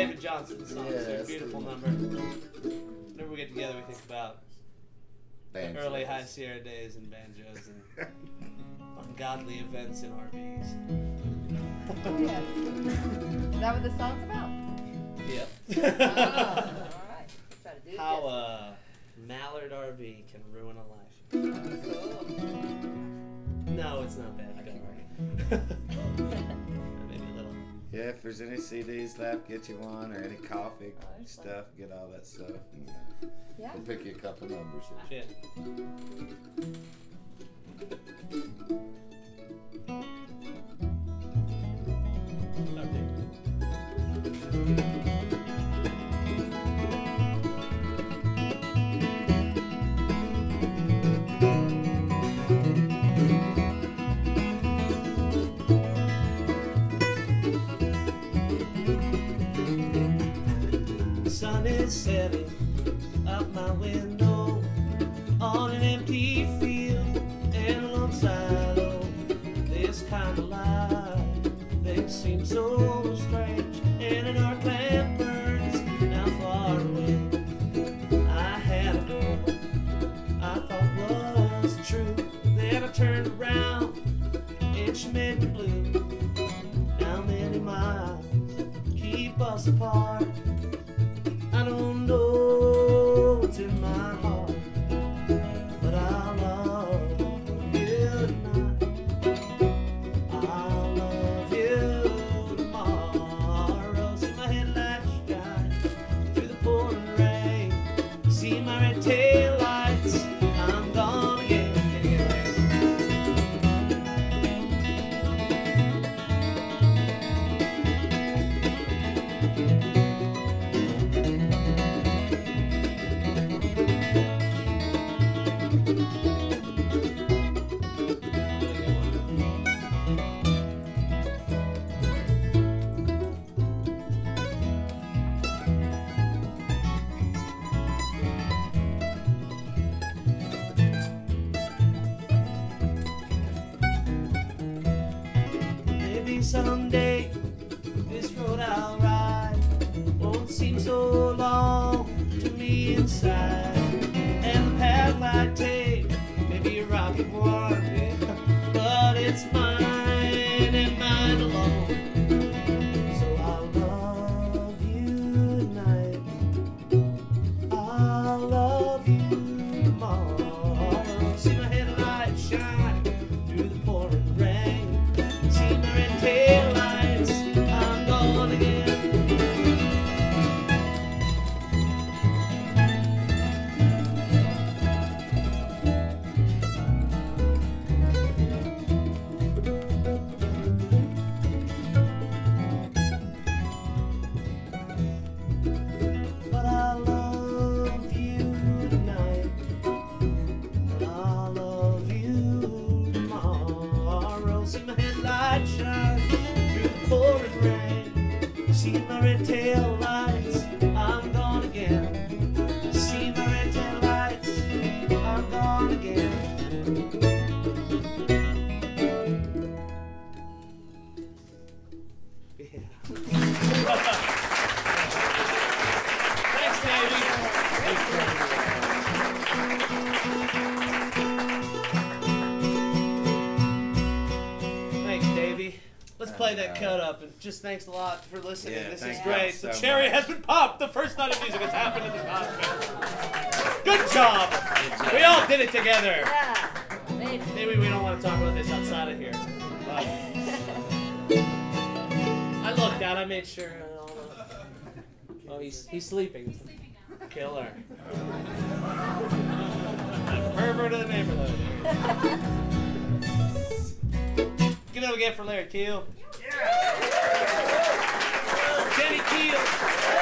David Johnson song. Yeah, It's a beautiful number. Whenever we get together, we think about Banjos. early High Sierra days and banjos and ungodly events in RVs. Yeah. Is that what the song's about? Yep. Oh, alright. Try to do it. How a Mallard RV can ruin a life. Cool. No, it's not bad. Don't worry. Maybe a little. Yeah, if there's any CDs left, get you one, or any coffee there's stuff, get all that stuff. And, Yeah. we'll pick you a couple numbers. Shit. The sun is setting out my window on an empty field and alongside of this kind of life. Things seem so strange, and an arc lamp burns now far away. I had a girl I thought was true, then I turned around and she made me blue. Now many miles keep us apart. I don't know what's in my heart, but I'll love you tonight. I'll love you tomorrow. See my headlights shine through the pouring rain. See my red tail lights. I'm gonna get maybe someday this road I'll ride won't seem so long to me inside, and the path I take may be a rocky one, yeah, but it's mine and mine alone. So I'll love you tonight. I'll love you tomorrow. See my headlights shine through the pouring rain. See my red tail lights. I'm gone again. But I love you tonight. But I'll love you tomorrow. See my headlights shine through the pouring rain. See my red tail lights. I'm gone again. See my red tail lights. I'm gone again. Yeah. Thanks, Davey. Thanks, Davey. Let's play that cut up, and just thanks a lot for listening. Yeah, This thank is you great. so The cherry much. has been popped. The first night of music has happened in this podcast. Good job. We all did it together. Yeah. Made it. Maybe we don't want to talk about this outside of here. But I looked out. I made sure. Oh, he's sleeping. Killer. Pervert of the neighborhood. Give it up again for Larry Keel. Jenny Keel.